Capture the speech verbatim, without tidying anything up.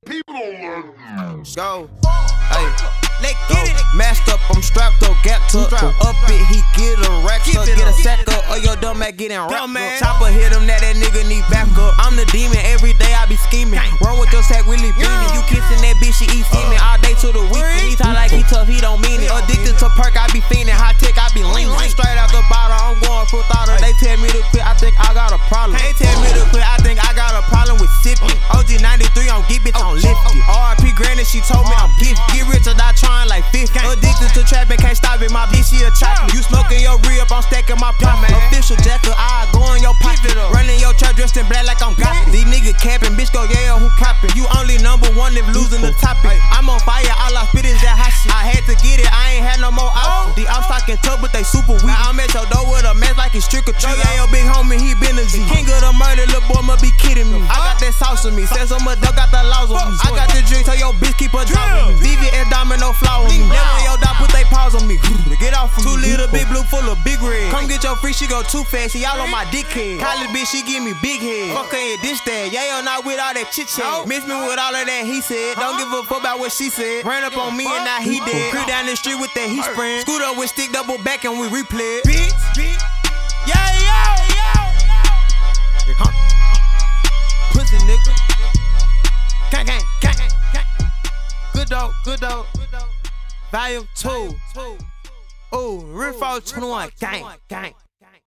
People don't learn. Go. Hey. Let get it. Masked up, I'm strapped up, gap tucked. Up it, he get a rack up. Get a sack up, or your dumb ass getting wrapped up. Chopper hit him, now that nigga need back up. I'm the demon, every day I be scheming. Run with your sack, really beaming. You kissing that bitch, she eat semen. All day to the weekend. He talk like he tough, he don't mean it. Addicted to perk, I be fiending. High tech, I be leaning. Straight out the bottle, I'm going full throttle. They tell me to quit, I think I got a problem. They tell me to quit, I think I got a problem with sipping. O G ninety-three, I'm get bitch, I'm lifted. R I P Granny, she told me I'm gifted. Get rich or die trying like fifty. Addicted to trapping, can't stop it. My bitch, she a chopper. You smoking your re-up, I'm stacking my pocket. Official jacker, I go in your pocket. Running your trap dressed in black like I'm gossip. These niggas capping, bitch go yeah, who copping? You only number one if losing the topic. I'm on fire, all I spit is that hot shit. I had to get it, I ain't had no more options. The I'm stocking tough, but they super weak. Now I'm at your door with a mess like it's trick or treat. Yeah, your big homie, he been a G. King of the murder, little boy must be kidding me. I got that sauce on me, said so much, dog got the laws on me. I got the drink, so your bitch keep a drop on me. V V S domino flow on me. Never your dog put they paws on me. Get off from me. Two little big blue full of big red. Come get your free, she go too fast. She all on my dickhead. College bitch, she give me big head. Fuck her and this that. Yeah, I'm not with all that chit chat. Miss me with all of that he said. Don't give a fuck about what she said. Ran up on me and now he dead. Crew down the street with that he spraying. Scoot up with stick double back and we replay it. Bitch, bitch. Yeah, yo, yo. Pussy nigga. Gang, gang, gang, gang. Good dog, good dog. Volume two. Ooh, Riff twenty-one, gang, gang.